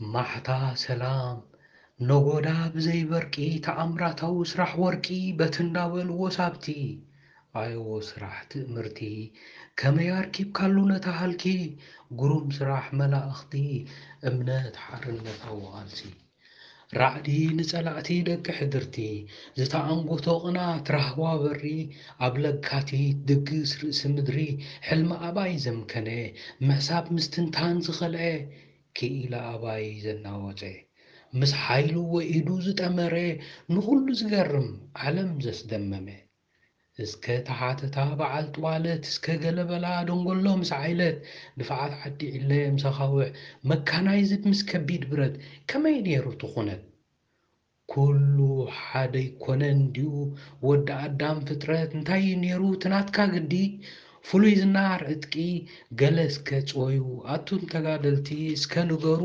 ማሕታ ሰላም ነጎዳ ብዘይ በርቂ ተኣምራታዊ ስራሕ ወርቂ በቲ እንዳበልዎ ሳብቲ ኣይዎ ስራሕ ትእምርቲ ከመይ ኣርኪብካሉ ነታ ሃልኪ ግሩም ስራሕ መላእኽቲ እምነት ሓርነታዊ ቃልሲ ራዕዲ ንጸላእቲ ደቂ ሕድርቲ ዝተኣንጎቶ ቅናት ራህዋ በሪ ኣብ ለካቲት ድግስ ርእሲ ምድሪ ሕልሚ ኣባይ ዘምከነ ምሕሳብ ምስትንታን ዝኸልአ ክኢላ ኣባይ ዘናወፀ ምስ ሓይሉ ወኢዱ ዝጠመረ ንኹሉ ዝገርም ዓለም ዘስደመመ እስከ ተሓተታ በዓል ጥዋለት እስከ ገለበላ ደንጎሎ ምስ ዓይለት ድፍዓት ዓዲ ዕለ ምሰኻውዕ መካናይዝድ ምስ ከቢድ ብረት ከመይ ነይሩ ትኹነት ኩሉ ሓደ ይኮነን ድዩ ወዲ ኣዳም ፍጥረት እንታይ ነይሩ ትናትካ ግዲ ፍሉይ ዝናር ዕጥቂ ገለ እስከ ጾዩ ኣቱን ተጋደልቲ እስከ ንገሩ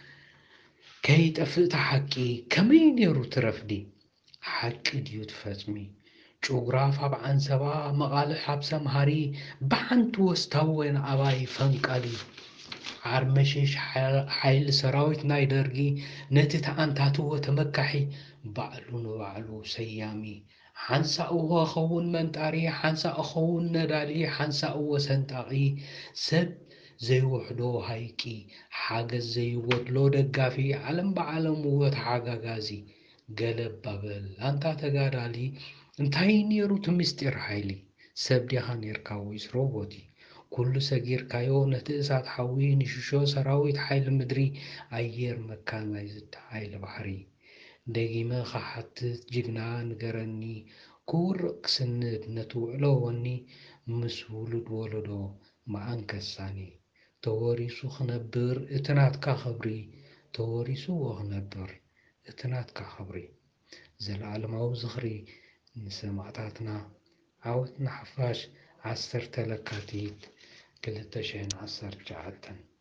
ከይጠፍእ ሓቂ ከመይ ነይሩ ትረፍዲ ሓቂ ድዩ ትፈጽሚ ጩጉራፍ ኣብ ዓንሰባ መቓልሕ ኣብ ሰምሃሪ ብሓንቲ ወስታወን ኣባይ ፈንቃሊ ዓርመሽሽ ሓይሊ ሰራዊት ናይ ደርጊ ነቲ ተኣንታትዎ ተመካሒ ባዕሉ ንባዕሉ ሰያሚ ሓንሳእ እዎ ኸውን መንጣሪ ሓንሳእ እኸውን ነዳዲ ሓንሳእ እዎ ሰንጣቂ ሰብ ዘይውሕዶ ሃይቂ ሓገዝ ዘይወድሎ ደጋፊ ዓለም ብዓለም ውበት ሓጋጋዚ ገለ ባበል ኣንታ ተጋዳሊ እንታይ ነይሩ እቲ ምስጢር ሓይሊ ሰብ ዲኻ ነርካ ወይስ ሮቦቲ ኩሉ ሰጊርካዮ ነቲ እሳት ሓዊ ንሽሾ ሰራዊት ሓይሊ ምድሪ ኣየር መካናይዝድ ሓይሊ ባሕሪ ደጊመ ኸሓትት ጅግና ንገረኒ ክውርቕ ክስንድ ነቲ ውዕሎ ወኒ ምስ ውሉድ ወለዶ መዓንከሳኒ ተወሪሱ ክነብር እቲ ናትካ ኽብሪ ተወሪሱ ክነብር እቲ ናትካ ኽብሪ ዘለዓለማዊ ዝኽሪ ንሰማዕታትና ዓወትና ሓፋሽ 10 ለካቲት 2019